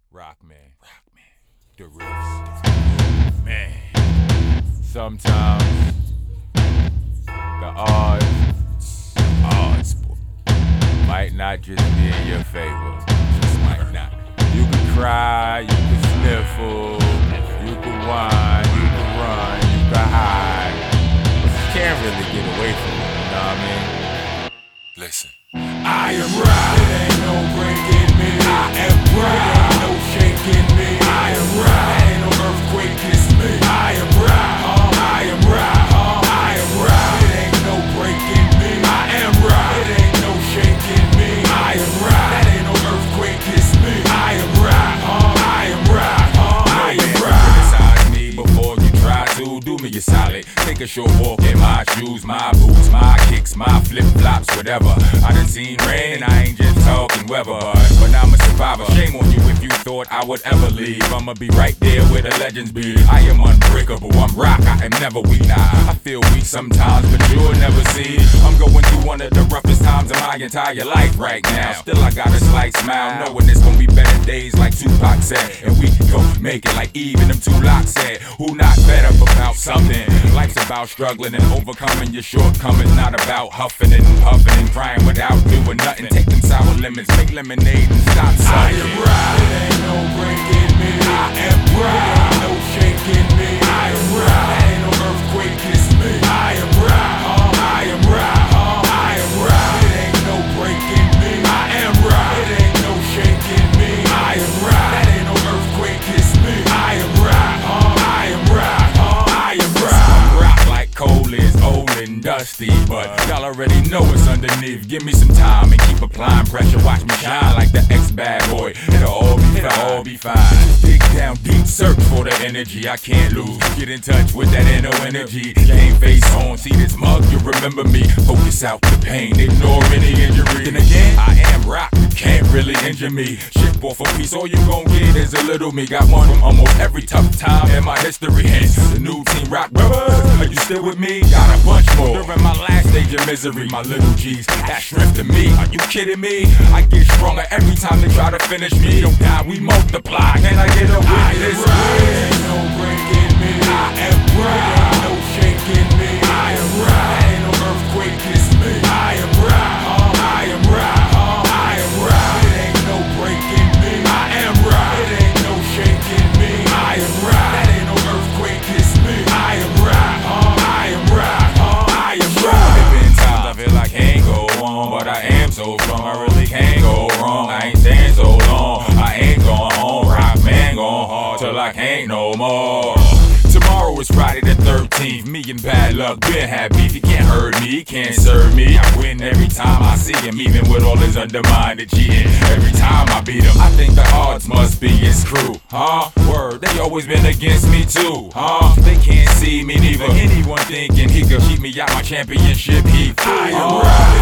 Rockman. The riffs. Man. Sometimes the odds might not just be in your favor. Just might not. You can cry, you can sniffle, you can whine, you can run, you can hide, but you can't really get away from it, you know what I mean? Listen. I am right, it ain't no breaking me. I am right, it ain't no shaking me. I am right, ain't no earthquake, it's me. I am right, I am right, I am right. It ain't no breaking me. I am right, it ain't no shaking me. I am right, that ain't no earthquake, it's me. I am right, I am right, I am right. Criticize me before you try to do me a solid. Take a short walk in my shoes, my boots, my kicks, my flip-flops, whatever. I done seen rain and I ain't just talking weather, but I'm a survivor. Shame on you if you thought I would ever leave. I'ma be right there where the legends be. I am unbreakable, I'm rock, I am never weak. Nah, I feel weak sometimes, but you'll never see. I'm going through one of the roughest times of my entire life right now. Still I got a slight smile, knowing it's gonna be better days like Tupac said. And we gon' make it like even them two locks said. Who not better about something? Life's about struggling and overcoming your shortcomings, not about huffing and puffing and crying without doing nothing. Take them sour lemons, make lemonade and stop sucking. I am right, it ain't no breaking me. I am right, ain't no shaking me. I am right, ain't no earthquake, it's me. I am right, I am right, I am right. It ain't no breaking me. I am right, it ain't no shaking me. I am right, that ain't no earthquake, it's me. I am right, I am right, I am right. I'm rock like coal is old and dusty, but y'all already know it's underneath. Give me some time and keep applying pressure. Watch me shine like the ex-bad boy. It'll all be fine. Dig down deep, search for the energy I can't lose. Get in touch with that inner energy. Game face on, see this mug, you remember me. Focus out the pain, ignore any injury. Then again, I am rock, you can't really injure me. Ship off a piece, all you gon' get is a little me. Got one from almost every tough time in my history. Hence, the new Team Rock Brothers. Are you still with me? Got a bunch more. During my last stage of misery, my little G's, that strength to me. Are you kidding me? I get stronger every time they try to finish me. Don't die, we multiply. Can I get a witness? Ain't no breaking me. I am right, ain't no shaking me. I am right, ain't no earthquake, it's me. I am right, I am right, I am right. It ain't no breaking me. I am right, it ain't no shaking me. I am right, that ain't no earthquake, it's me. I am right, I am right, I am right. There been times I feel like I can't go on, but I am so strong, I really can't go wrong. I ain't staying so long, I ain't going home. Rockman going hard till I can't no more. Tomorrow is Friday the 13th. Me and bad luck been had beef. He can't hurt me, he can't serve me. I win every time I see him, even with all his undermined cheating. Every time I beat him, I think the odds must be his crew. Word, they always been against me too. They can't see me neither. Anyone thinking he could keep me out my championship heat. I am right.